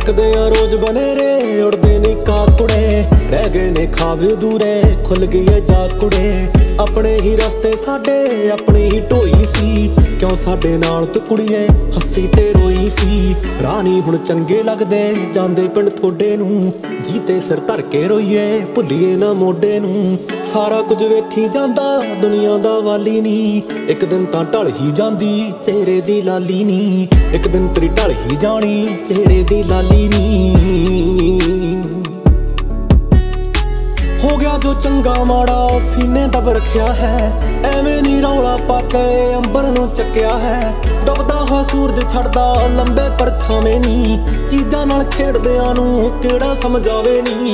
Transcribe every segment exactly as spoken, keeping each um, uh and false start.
तकदे आ रोज बनेरे उड़दे नी काकुड़े रह गए ने ख्वाब अधूरे खुल गई है जाकुड़े अपने ही रस्ते साडे अपनी ही ढोई सी क्यों साडे नाल तू कुड़िए हसी ते रोई सी रानी हुण चंगे लगदे जांदे पिंड थोड़े नूं जीते सिर धर के रोईए भुल्लीए ना मोडे नूं सारा कुछ वेखी जांदा दुनिया दा वाली नी एक दिन तां ढल ही जांदी चेहरे दी लाली नी एक दिन तेरी ढल ही जानी चेहरे दी लाली नी हो गया जो चंगा माड़ा सीने दब रखिया है एवें नी रौला पाके अंबर नूं चक्या है डुबदा होया सूरज छड़दा लंबे परछावें नी चीजां नाल खेडदिआं नूं किहड़ा समझावे नी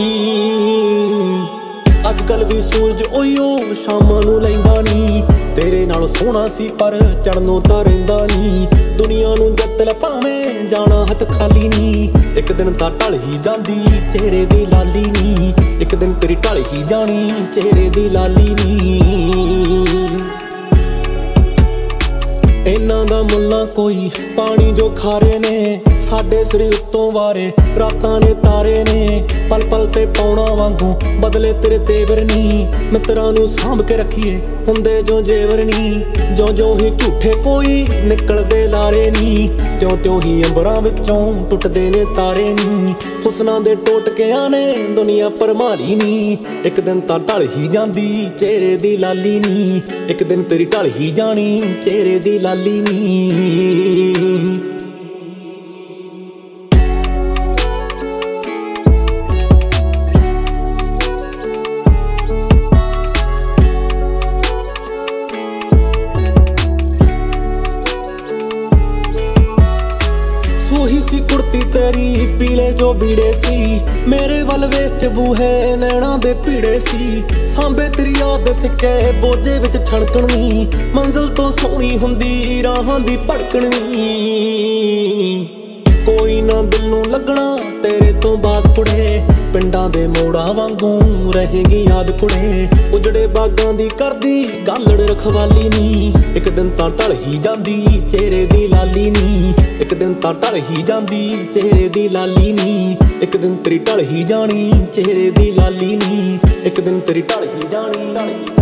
अजकल भी सूरज ओहिओ शामां नूं लैंदा नी तेरे नाल सोहना सी पर चढ़नों तां रहिंदा नी दुनिया नूं जत्त ले भावें जाना हथ खाली नी एक दिन तां ढल ही जांदी चेहरे दी लाली नी एक दिन तेरी ढल ही जानी चेहरे दी लाली नी इन्हां दा मुल्लां कोई पानी जो खारे ने साडे सिर उत्तों वारे रातां ने तारे ने पल पल ते पौना वांगू बदले तेरे तेवर नी मित्रां नूं सांभ के रखिए हुंदे जो जेवर नी जो जो ही झूठे कोई निकलदे लारे नी त्यों त्यों ही अंबरां विचों टुटदे ने तारे नी हुस्नां दे टोटकिआं ने दुनिया भरमाली नी एक दिन तां ढल ही जांदी चेहरे दी लाली नी एक दिन तेरी ढल ही जानी चेहरे दी लाली नी सूही सी कुर्ती तेरी पीले जो बीड़े सी मेरे वल वेख के बूहे नैना दे पीड़े सी सांबे तेरी याद सिक्के बोझे विच छड़कणी मंजिल तो सोहनी हुंदी राहां दी भड़कणी कोई ना दिल नूं लगना तेरे तो बाद कुड़े पिंडां दे मोड़ा वांगू रहेगी याद कुड़े उजड़े बागां दी करदी गालड़ रखवाली नी एक दिन तां ढल ही जांदी चेहरे दी लाली नी एक दिन तां ढल ही जांदी चेहरे दी लाली नी एक दिन तेरी ढल ही जानी चेहरे दी लाली नी एक दिन तेरी ढल ही जानी।